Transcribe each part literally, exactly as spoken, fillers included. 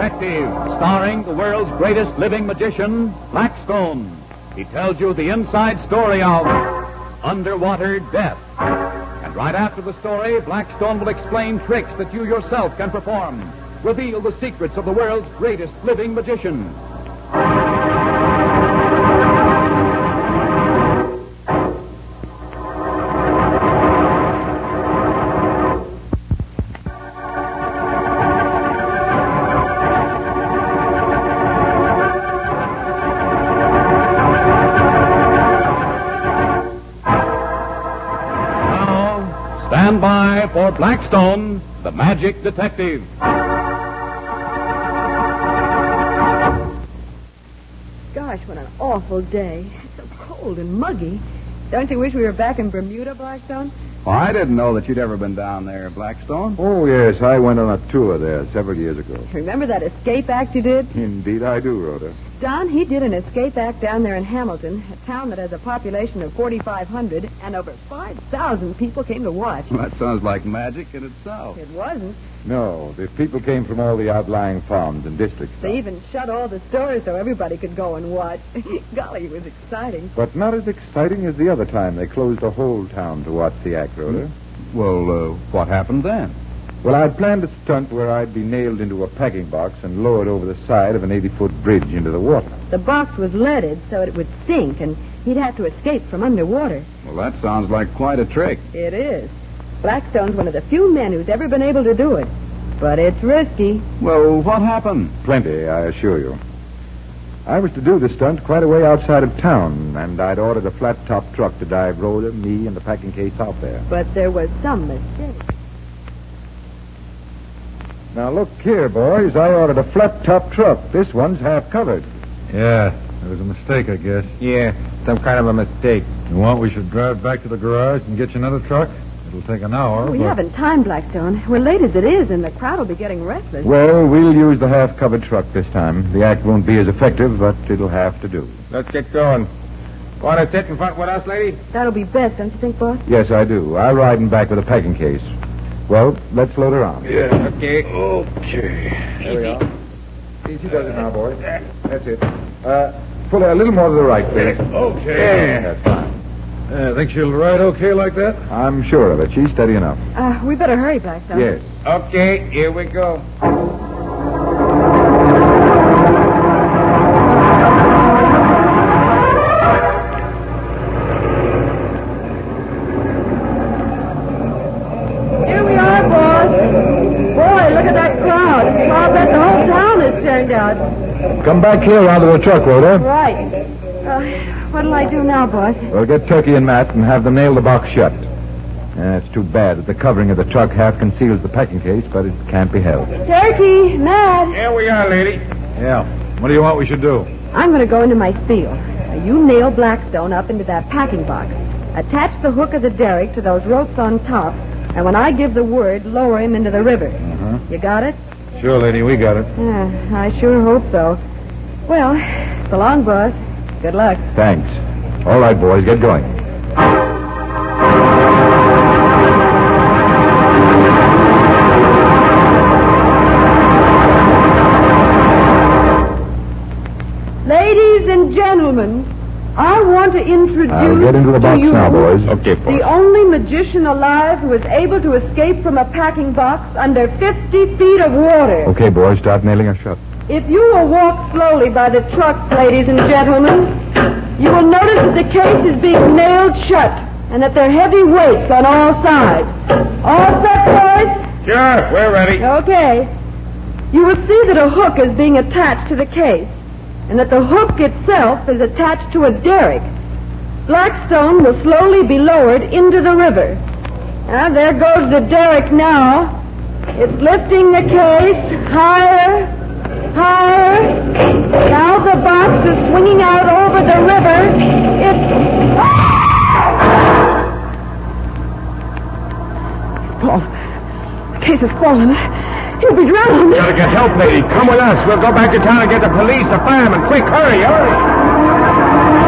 Detective, starring the world's greatest living magician, Blackstone. He tells you the inside story of underwater death. And right after the story, Blackstone will explain tricks that you yourself can perform, reveal the secrets of the world's greatest living magician. Stand by for Blackstone, the Magic Detective. Gosh, what an awful day. It's so cold and muggy. Don't you wish we were back in Bermuda, Blackstone? Well, I didn't know that you'd ever been down there, Blackstone. Oh, yes, I went on a tour there several years ago. Remember that escape act you did? Indeed I do, Rhoda. Don, he did an escape act down there in Hamilton, a town that has a population of forty-five hundred, and over five thousand people came to watch. Well, that sounds like magic in itself. It wasn't. No, the people came from all the outlying farms and districts. They even shut all the stores so everybody could go and watch. Golly, it was exciting. But not as exciting as the other time they closed the whole town to watch the act, Rhoda. Well, uh, what happened then? Well, I'd planned a stunt where I'd be nailed into a packing box and lowered over the side of an eighty-foot bridge into the water. The box was leaded so it would sink, and he'd have to escape from underwater. Well, that sounds like quite a trick. It is. Blackstone's one of the few men who's ever been able to do it. But it's risky. Well, what happened? Plenty, I assure you. I was to do the stunt quite a way outside of town, and I'd ordered a flat-top truck to dive Rhoda, me, and the packing case out there. But there was some mistake. Now, look here, boys. I ordered a flat-top truck. This one's half covered. Yeah, there was a mistake, I guess. Yeah, some kind of a mistake. You want we should drive back to the garage and get you another truck? It'll take an hour. We but... haven't time, Blackstone. We're late as it is, and the crowd will be getting restless. Well, we'll use the half-covered truck this time. The act won't be as effective, but it'll have to do. Let's get going. Want to sit in front with us, lady? That'll be best, don't you think, boss? Yes, I do. I'll ride in back with a packing case. Well, let's load her on. Yeah. Okay. Okay. There we are. Easy does it now, boys. That's it. Uh, pull her a little more to the right, please. Okay. Yeah, that's fine. Uh, think she'll ride okay like that? I'm sure of it. She's steady enough. Uh, we better hurry, Blackstone. Yes. Okay, here we go. Here we are, boss. Boy, look at that crowd. I'll bet the whole town is turned out. Come back here onto the truck, Rhoda. Right. Uh, what'll I do now, boss? Well, get Turkey and Matt and have them nail the box shut. Uh, it's too bad that the covering of the truck half conceals the packing case, but it can't be helped. Turkey, Matt. Here we are, lady. Yeah. What do you want we should do? I'm going to go into my spiel. Now, you nail Blackstone up into that packing box. Attach the hook of the derrick to those ropes on top, and when I give the word, lower him into the river. Uh-huh. You got it? Sure, lady, we got it. Yeah, I sure hope so. Well, so long, boss. Good luck. Thanks. All right, boys, get going. Ladies and gentlemen, I want to introduce I'll get into the box to you now, boys. Okay, the only magician alive who is able to escape from a packing box under fifty feet of water. Okay, boys, start nailing her shut. If you will walk slowly by the truck, ladies and gentlemen, you will notice that the case is being nailed shut and that there are heavy weights on all sides. All set, boys? Sure, we're ready. Okay. You will see that a hook is being attached to the case and that the hook itself is attached to a derrick. Blackstone will slowly be lowered into the river. Ah, there goes the derrick now. It's lifting the case higher, higher. Now the box is swinging out over the river. It's... Paul, the case is fallen. He'll be drowned. Gotta get help, lady. Come with us. We'll go back to town and get the police, the firemen. Quick, hurry, hurry.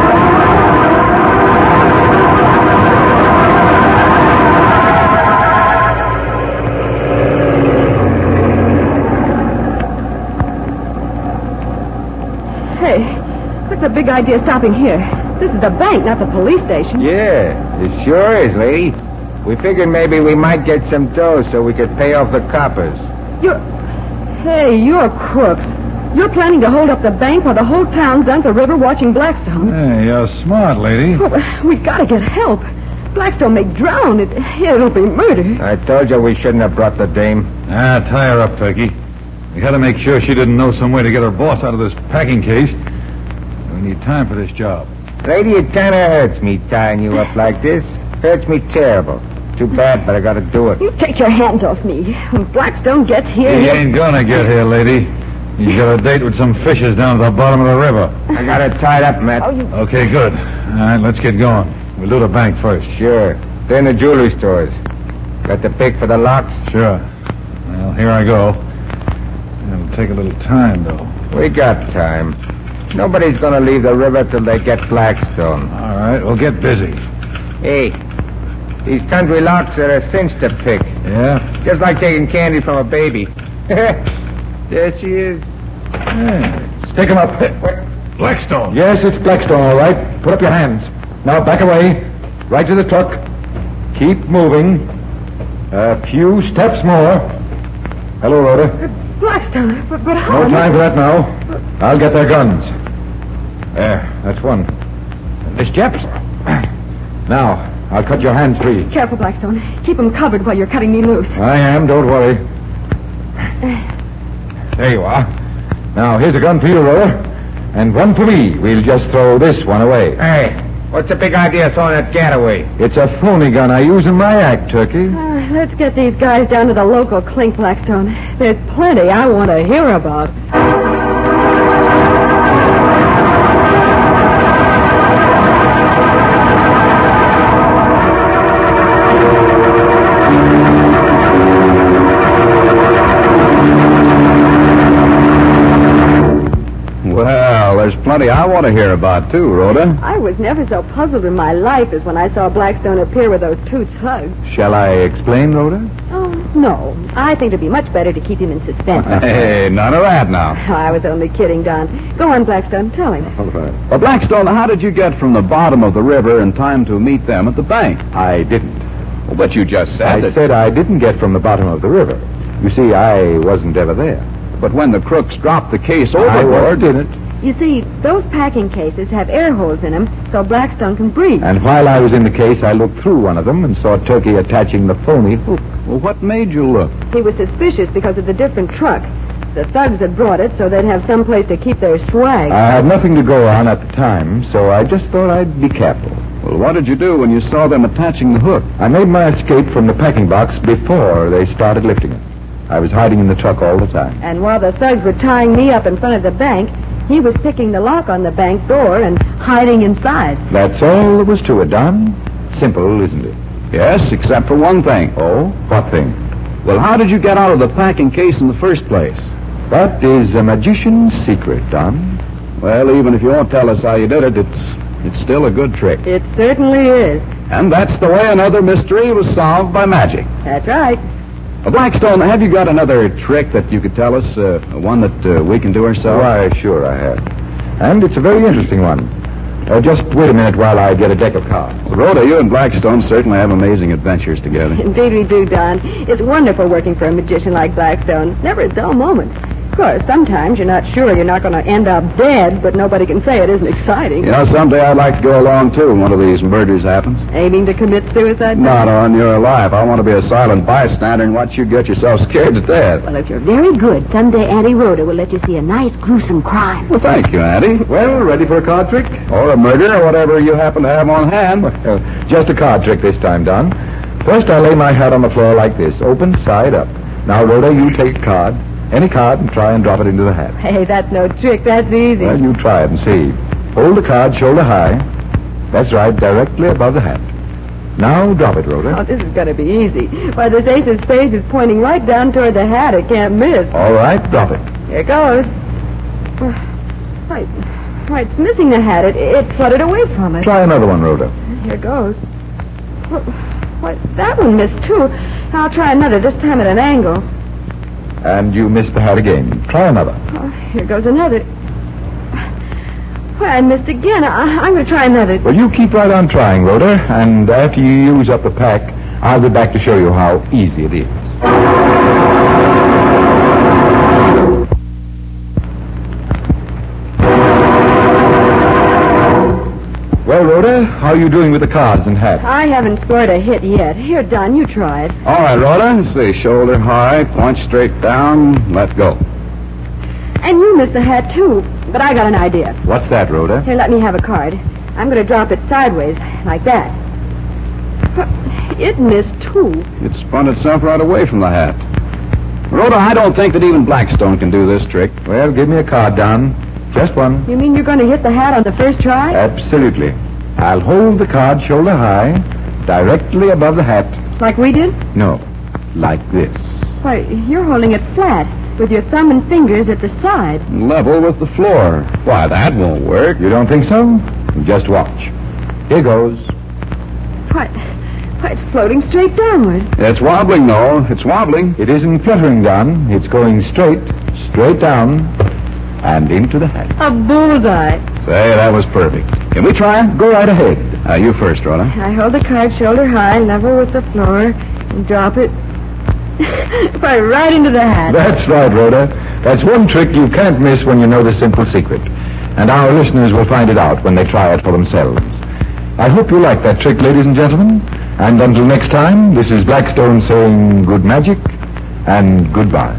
idea stopping here? This is the bank, not the police station. Yeah, it sure is, lady. We figured maybe we might get some dough so we could pay off the coppers. You're... Hey, you're crooks. You're planning to hold up the bank while the whole town's down the river watching Blackstone. Hey, you're smart, lady. Oh, we gotta get help. Blackstone may drown. It, it'll be murder. I told you we shouldn't have brought the dame. Ah, tie her up, Turkey. We had to make sure she didn't know some way to get her boss out of this packing case. We need time for this job. Lady, it kind of hurts me tying you up like this. Hurts me terrible. Too bad, but I gotta do it. You take your hands off me. When Blackstone gets here... He he'll- ain't gonna get here, lady. He's got a date with some fishes down at the bottom of the river. I got it tied up, Matt. Oh, you... Okay, good. All right, let's get going. We'll do the bank first. Sure. Then the jewelry stores. Got the pick for the locks? Sure. Well, here I go. It'll take a little time, though. We got time. Nobody's gonna leave the river till they get Blackstone. All right, we'll get busy. Hey, these country locks are a cinch to pick. Yeah? Just like taking candy from a baby. There she is. Hey. Stick him up. Blackstone. Yes, it's Blackstone, all right. Put up your hands. Now back away. Right to the truck. Keep moving. A few steps more. Hello, Rhoda. Blackstone, but, but how... No time for that now. I'll get their guns. There, that's one. Miss Jeps. Now, I'll cut your hands free. Careful, Blackstone. Keep them covered while you're cutting me loose. I am, don't worry. There you are. Now, here's a gun for you, Rhoda. And one for me. We'll just throw this one away. Hey, what's the big idea of throwing that gat away? It's a phony gun I use in my act, Turkey. Uh, let's get these guys down to the local clink, Blackstone. There's plenty I want to hear about. Well, there's plenty I want to hear about, too, Rhoda. I was never so puzzled in my life as when I saw Blackstone appear with those two thugs. Shall I explain, Rhoda? Oh, no. I think it'd be much better to keep him in suspense. Hey, none of that now. I was only kidding, Don. Go on, Blackstone. Tell him. All right. Well, Blackstone, how did you get from the bottom of the river in time to meet them at the bank? I didn't. Well, but you just said I that... said I didn't get from the bottom of the river. You see, I wasn't ever there. But when the crooks dropped the case I overboard... wasn't in it. You see, those packing cases have air holes in them so Blackstone can breathe. And while I was in the case, I looked through one of them and saw Turkey attaching the phony hook. Well, what made you look? He was suspicious because of the different truck. The thugs had brought it so they'd have some place to keep their swag. I had nothing to go on at the time, so I just thought I'd be careful. Well, what did you do when you saw them attaching the hook? I made my escape from the packing box before they started lifting it. I was hiding in the truck all the time. And while the thugs were tying me up in front of the bank, he was picking the lock on the bank door and hiding inside. That's all there was to it, Don. Simple, isn't it? Yes, except for one thing. Oh? What thing? Well, how did you get out of the packing case in the first place? That is a magician's secret, Don. Well, even if you won't tell us how you did it, it's it's still a good trick. It certainly is. And that's the way another mystery was solved by magic. That's right. Uh, Blackstone, have you got another trick that you could tell us? Uh, one that uh, we can do ourselves? Why, sure I have. And it's a very interesting one. Uh, just wait a minute while I get a deck of cards. Well, Rhoda, you and Blackstone certainly have amazing adventures together. Indeed we do, Don. It's wonderful working for a magician like Blackstone. Never a dull moment. Of course, sometimes you're not sure you're not going to end up dead, but nobody can say it isn't exciting. You know, someday I'd like to go along, too, when one of these murders happens. Aiming to commit suicide? Not on your life. I want to be a silent bystander and watch you get yourself scared to death. Well, if you're very good, someday Auntie Rhoda will let you see a nice, gruesome crime. Well, thank you, Auntie. Well, ready for a card trick? Or a murder, or whatever you happen to have on hand. Well, just a card trick this time, Don. First, I lay my hat on the floor like this, open side up. Now, Rhoda, you take a card, any card, and try and drop it into the hat. Hey, that's no trick. That's easy. Well, you try it and see. Hold the card shoulder high. That's right, directly above the hat. Now, drop it, Rhoda. Oh, this is going to be easy. Why, this ace of spades is pointing right down toward the hat. It can't miss. All right, drop it. Here goes. Right. Right, it's missing the hat. It, it fluttered away from it. Try another one, Rhoda. Here goes. Well, why, that one missed, too. I'll try another, this time at an angle. And you missed the hat again. Try another. Oh, here goes another. Well, I missed again. I, I'm going to try another. Well, you keep right on trying, Rhoda, and after you use up the pack, I'll be back to show you how easy it is. Well, Rhoda, how are you doing with the cards and hat? I haven't scored a hit yet. Here, Don, you try it. All right, Rhoda. Let's see. Shoulder high, point straight down, let go. And you missed the hat, too. But I got an idea. What's that, Rhoda? Here, let me have a card. I'm going to drop it sideways, like that. But it missed, too. It spun itself right away from the hat. Rhoda, I don't think that even Blackstone can do this trick. Well, give me a card, Don. Just one. You mean you're going to hit the hat on the first try? Absolutely. I'll hold the card shoulder high, directly above the hat. Like we did? No, like this. Why, you're holding it flat, with your thumb and fingers at the side. Level with the floor. Why, that won't work. You don't think so? Just watch. Here goes. Why, why, it's floating straight downward. It's wobbling, though. It's wobbling. It isn't fluttering, Don. It's going straight, straight down, and into the hat. A bullseye. Say, that was perfect. Can we try? Go right ahead. Uh, you first, Rhoda. I hold the card shoulder high, level with the floor, and drop it Why, right into the hat. That's right, Rhoda. That's one trick you can't miss when you know the simple secret. And our listeners will find it out when they try it for themselves. I hope you like that trick, ladies and gentlemen. And until next time, this is Blackstone saying good magic and goodbye.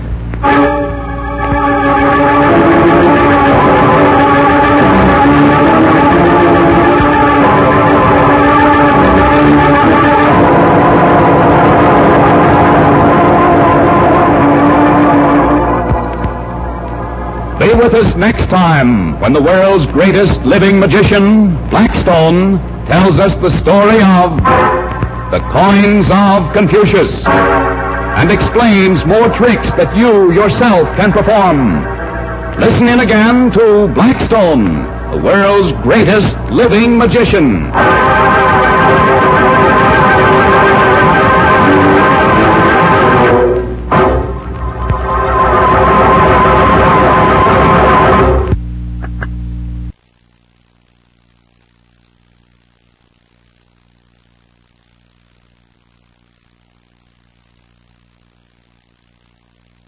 Be with us next time when the world's greatest living magician, Blackstone, tells us the story of the coins of Confucius and explains more tricks that you yourself can perform. Listen in again to Blackstone, the world's greatest living magician.